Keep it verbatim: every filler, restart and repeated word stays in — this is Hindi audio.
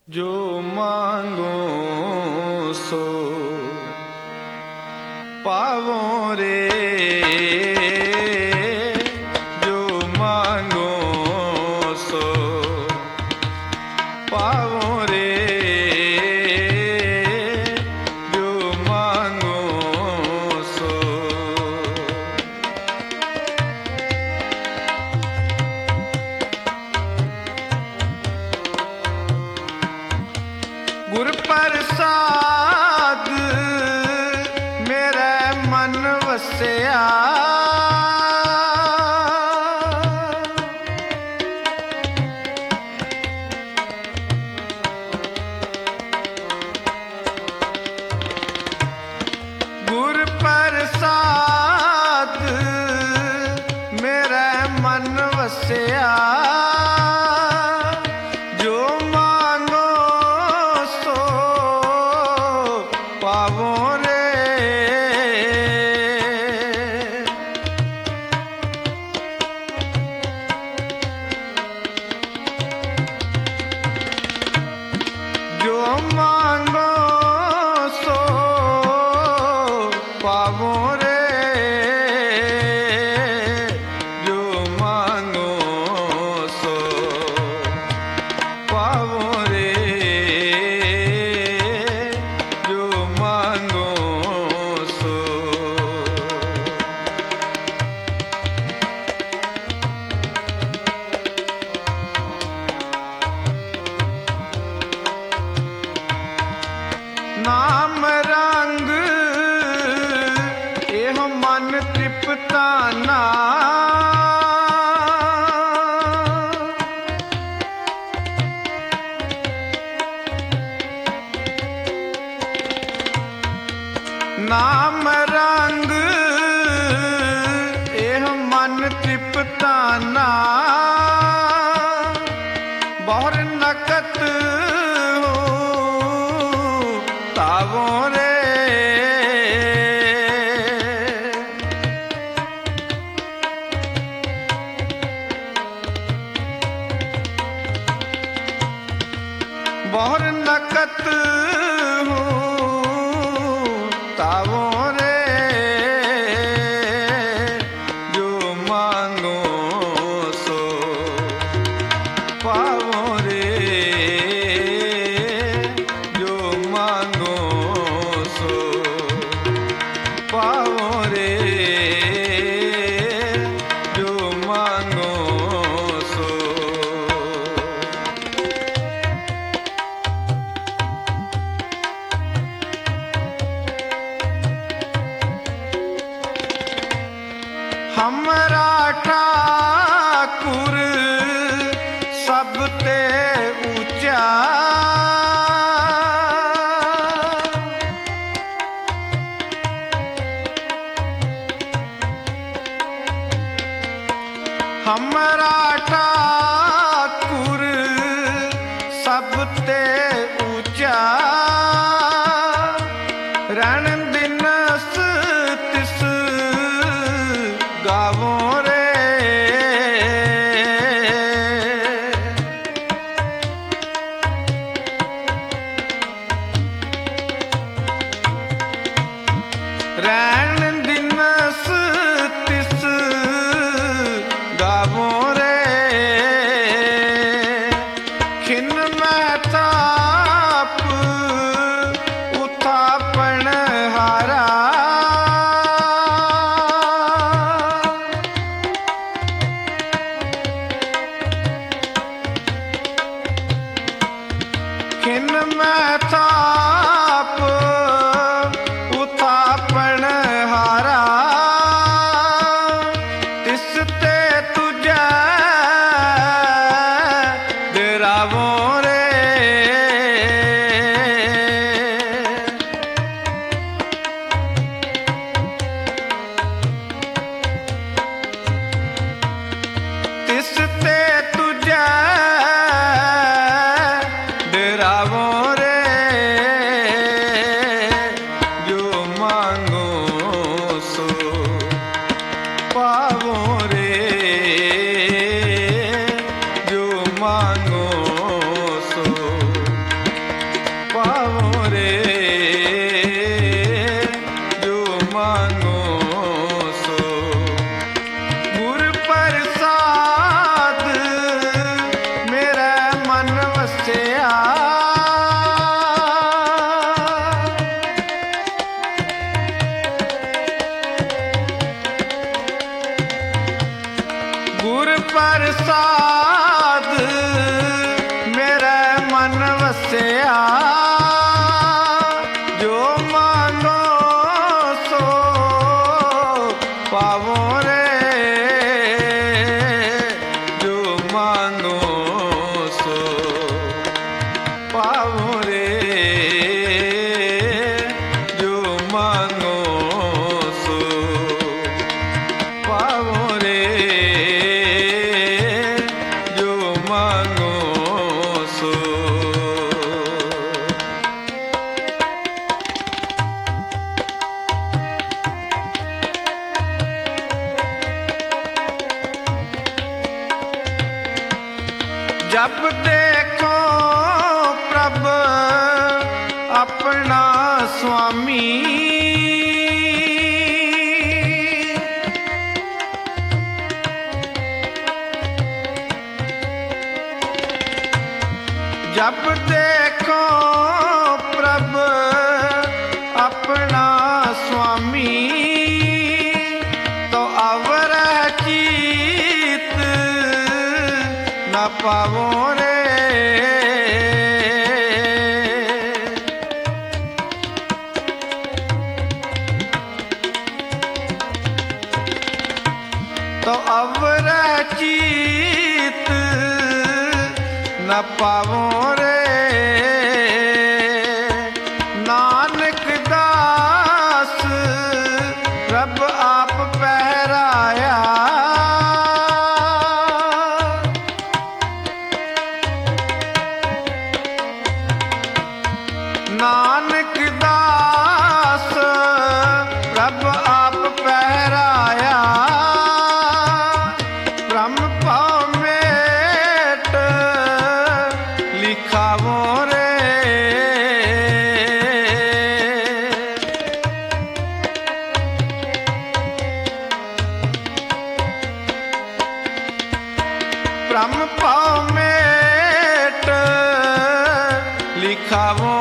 जो मांगो सो पावो रे, जो मांगो सो पावो रे, जो मांगो सो। गुर प्रसाद मेरे मन वसया, गुर प्रसाद मेरे मन वसया, जो मांगो सो पावो रे, जो मांगो सो पावो रे, जो मांगो सो पावो रे, जो मांगो सो। नाम रंग एह मन तृप्ताना, नाम रंग एह मन तृप्ताना, बहुर नकत हो तावो रे, बहुर नकत हो तावो रे, जो मांगो सो पावो रे, जो मांगो सो पावो रे, जो मांगो सो। हमरा ठाकुर सबते ऊंचा, हमरा ठाकुर सबते ऊंचा, रण दिनस तिस गावो रे, रण दिनस तिस गावो रे, खिन महताप उथापन हारा, खिन महताप उथापन हारा, तिसते तुझे डेरावो रे, तिसते तुझे डेरावो रे, ਦੱਸਿਆ ਜੋ ਮੰਗੋ ਸੋ ਪਾਵੋ ਰੇ ਜੋ ਮੰਗੋ ਸੋ ਪਾਵੋ ਰੇ ਜੋ ਮੰਗੋ ਸੋ ਪਾਵੋ ਰੇ ਜੋ ਮੰਗੋ ਸੋ। जब देखो प्रभ अपना स्वामी जब देखो प्रभ अपना स्वामी तो अवर चीत न पावो रे तो अवर चीत न पावो रे। नानक दास रब आप पहराया नानक दास रब आप पहराया ब्रह्म पाव मेट लिखावो रे ब्रह्म पाव मेट लिखावो